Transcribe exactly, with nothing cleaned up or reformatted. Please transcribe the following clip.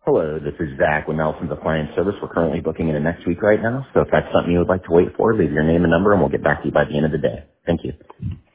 Hello, this is Zach with Nelson's Appliance Service. We're currently booking into next week right now, so if that's something you would like to wait for, leave your name and number and we'll get back to you by the end of the day. Thank you.